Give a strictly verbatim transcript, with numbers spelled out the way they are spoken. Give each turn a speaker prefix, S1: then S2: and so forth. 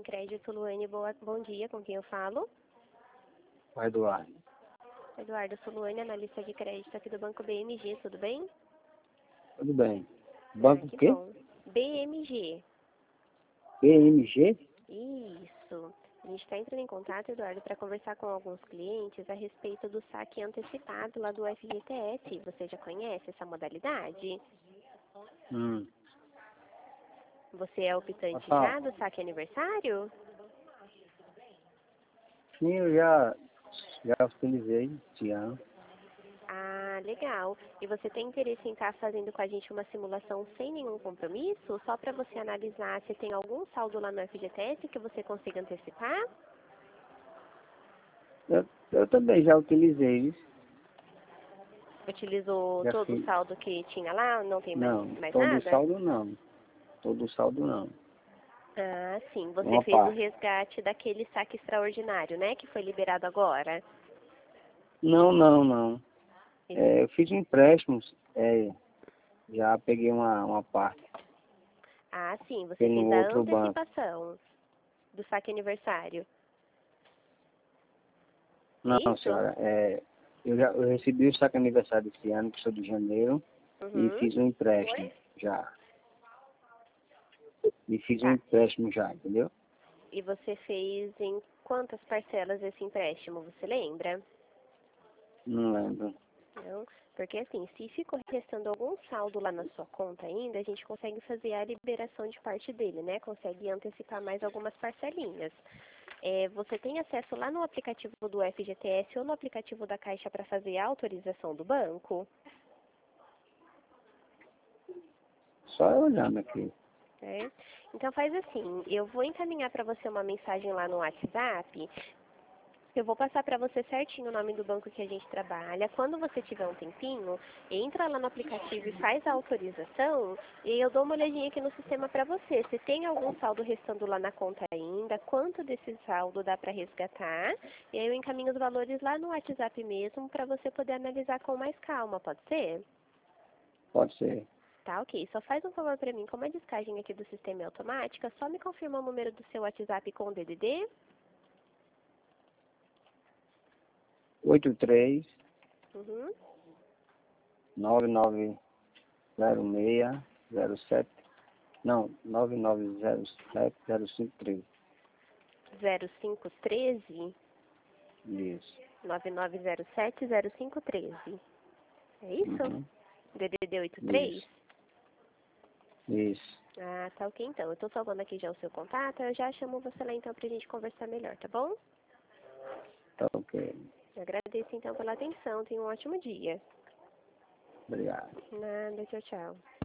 S1: Crédito, Luane, boa, bom dia, com quem eu falo?
S2: O Eduardo.
S1: Eduardo, sou Luane, analista de crédito aqui do Banco B M G, tudo bem?
S2: Tudo bem.
S1: Ah,
S2: Banco o
S1: que
S2: quê?
S1: bom. B M G,
S2: B M G?
S1: isso. A gente está entrando em contato, Eduardo, para conversar com alguns clientes a respeito do saque antecipado lá do F G T S. Você já conhece essa modalidade?
S2: Hum.
S1: Você é optante
S2: Natal.
S1: já do saque aniversário?
S2: Sim, eu já, já utilizei esse ano.
S1: Ah, legal. E você tem interesse em estar fazendo com a gente uma simulação sem nenhum compromisso, só para você analisar se tem algum saldo lá no F G T S que você consiga antecipar?
S2: Eu, eu também já utilizei isso.
S1: Utilizou
S2: Já
S1: todo o
S2: fiz.
S1: saldo que tinha lá, não tem mais,
S2: Não,
S1: mais
S2: todo
S1: nada?
S2: saldo não. Todo saldo não.
S1: Ah, sim. Você
S2: Uma
S1: fez o
S2: parte.
S1: resgate daquele saque extraordinário, né, que foi liberado agora.
S2: Não, não, não.
S1: Esse-
S2: É, eu fiz empréstimos, é, já peguei uma, uma parte.
S1: Ah, sim. Você
S2: Fiquei
S1: fez
S2: no
S1: a
S2: outro banco.
S1: antecipação do saque aniversário. É
S2: Não,
S1: isso?
S2: senhora, é, eu já eu recebi o saque aniversário esse ano, que sou de janeiro, e
S1: Uhum.
S2: fiz um empréstimo já. E fiz um
S1: Tá.
S2: empréstimo já, entendeu?
S1: E você fez em quantas parcelas esse empréstimo, você lembra?
S2: Não lembro.
S1: Não? Porque assim, se ficou restando algum saldo lá na sua conta ainda, a gente consegue fazer a liberação de parte dele, né? Consegue antecipar mais algumas parcelinhas. É, você tem acesso lá no aplicativo do F G T S ou no aplicativo da Caixa para fazer a autorização do banco?
S2: Só eu olhando aqui.
S1: É. Então faz assim, eu vou encaminhar para você uma mensagem lá no WhatsApp. Eu vou passar para você certinho o nome do banco que a gente trabalha. Quando você tiver um tempinho, entra lá no aplicativo e faz a autorização e eu dou uma olhadinha aqui no sistema para você. Se tem algum saldo restando lá na conta ainda, quanto desse saldo dá para resgatar, e aí eu encaminho os valores lá no WhatsApp mesmo para você poder analisar com mais calma, pode ser?
S2: Pode ser.
S1: Tá, ok. Só faz um favor para mim, como a descagem aqui do sistema é automática, só me confirma o número do seu WhatsApp com o D D D.
S2: oito três
S1: Uhum.
S2: nove nove zero seis zero sete. Não, nove nove zero sete zero cinco três.
S1: zero cinco um três.
S2: Isso.
S1: nove nove zero sete zero cinco um três. É isso?
S2: Uhum.
S1: D D D oitenta e três?
S2: Isso. Isso.
S1: Ah, tá ok então. Eu tô salvando aqui já o seu contato, eu já chamo você lá então pra gente conversar melhor, tá bom?
S2: Tá ok.
S1: Eu agradeço então pela atenção, tenha um ótimo dia.
S2: Obrigado.
S1: Nada, tchau, tchau.